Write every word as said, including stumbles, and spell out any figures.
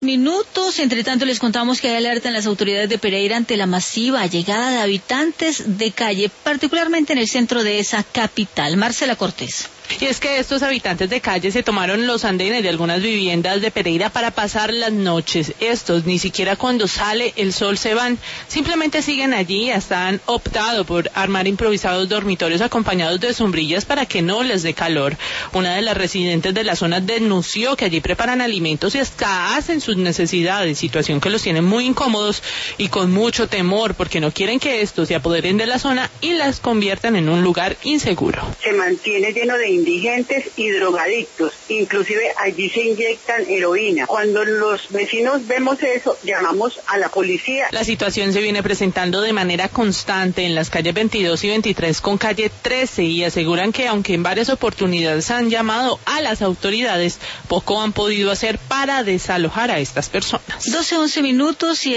Minutos, entre tanto les contamos que hay alerta en las autoridades de Pereira ante la masiva llegada de habitantes de calle, particularmente en el centro de esa capital. Marcela Cortés. Y es que estos habitantes de calle se tomaron los andenes de algunas viviendas de Pereira para pasar las noches. Estos ni siquiera cuando sale el sol se van, simplemente siguen allí y hasta han optado por armar improvisados dormitorios acompañados de sombrillas para que no les dé calor. Una de las residentes de la zona denunció que allí preparan alimentos y hasta hacen sus necesidades, situación que los tiene muy incómodos y con mucho temor porque no quieren que estos se apoderen de la zona y las conviertan en un lugar inseguro. Se mantiene lleno de indigentes y drogadictos, inclusive allí se inyectan heroína. Cuando los vecinos vemos eso, llamamos a la policía. La situación se viene presentando de manera constante en las calles veintidós y veintitrés con calle trece y aseguran que aunque en varias oportunidades han llamado a las autoridades, poco han podido hacer para desalojar a estas personas. doce, once minutos y